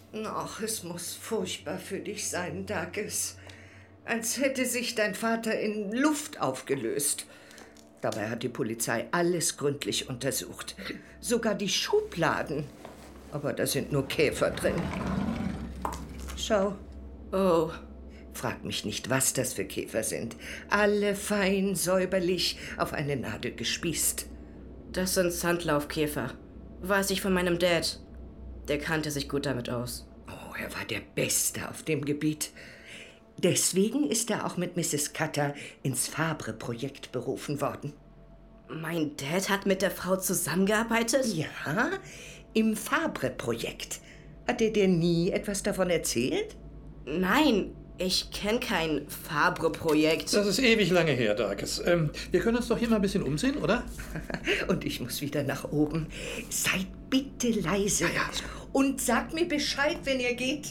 Ach, es muss furchtbar für dich sein, Douglas. Als hätte sich dein Vater in Luft aufgelöst. Dabei hat die Polizei alles gründlich untersucht. Sogar die Schubladen. Aber da sind nur Käfer drin. Schau. Oh. Frag mich nicht, was das für Käfer sind. Alle fein, säuberlich, auf eine Nadel gespießt. Das sind Sandlaufkäfer. Weiß ich von meinem Dad. Der kannte sich gut damit aus. Oh, er war der Beste auf dem Gebiet. Deswegen ist er auch mit Mrs. Cutter ins Fabre-Projekt berufen worden. Mein Dad hat mit der Frau zusammengearbeitet? Ja, im Fabre-Projekt. Hat er dir nie etwas davon erzählt? Nein, ich kenne kein Fabre-Projekt. Das ist ewig lange her, Douglas. Wir können uns doch hier mal ein bisschen umsehen, oder? Und ich muss wieder nach oben. Seid bitte leise. Ja. Und sagt mir Bescheid, wenn ihr geht.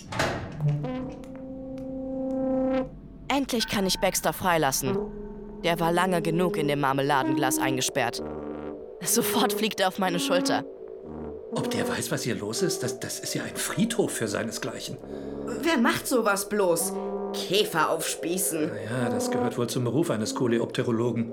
Endlich kann ich Baxter freilassen. Der war lange genug in dem Marmeladenglas eingesperrt. Sofort fliegt er auf meine Schulter. Ob der weiß, was hier los ist? Das ist ja ein Friedhof für seinesgleichen. Wer macht sowas bloß? Käfer aufspießen. Ja, das gehört wohl zum Beruf eines Coleopterologen.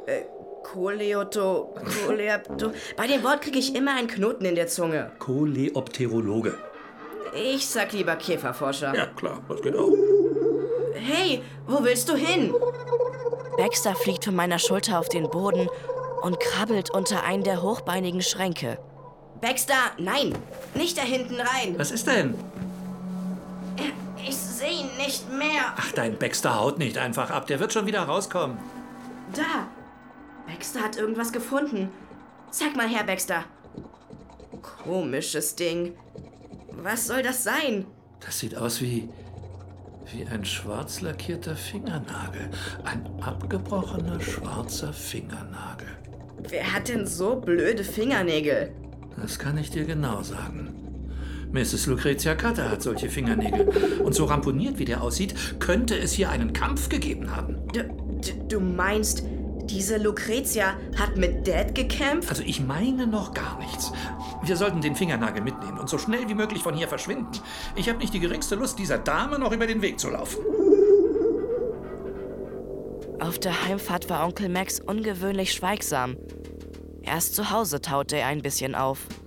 Bei dem Wort kriege ich immer einen Knoten in der Zunge. Coleopterologe. Ich sag lieber Käferforscher. Ja, klar, das geht auch. Hey, wo willst du hin? Baxter fliegt von meiner Schulter auf den Boden und krabbelt unter einen der hochbeinigen Schränke. Baxter, nein, nicht da hinten rein. Was ist denn? Ich sehe ihn nicht mehr. Ach, dein Baxter haut nicht einfach ab. Der wird schon wieder rauskommen. Da. Baxter hat irgendwas gefunden. Zeig mal her, Baxter. Komisches Ding. Was soll das sein? Das sieht aus wie ein schwarz lackierter Fingernagel. Ein abgebrochener schwarzer Fingernagel. Wer hat denn so blöde Fingernägel? Das kann ich dir genau sagen. Mrs. Lucretia Cutter hat solche Fingernägel. Und so ramponiert, wie der aussieht, könnte es hier einen Kampf gegeben haben. Du meinst, diese Lucretia hat mit Dad gekämpft? Also ich meine noch gar nichts. Wir sollten den Fingernagel mitnehmen und so schnell wie möglich von hier verschwinden. Ich habe nicht die geringste Lust, dieser Dame noch über den Weg zu laufen. Auf der Heimfahrt war Onkel Max ungewöhnlich schweigsam. Erst zu Hause taute er ein bisschen auf.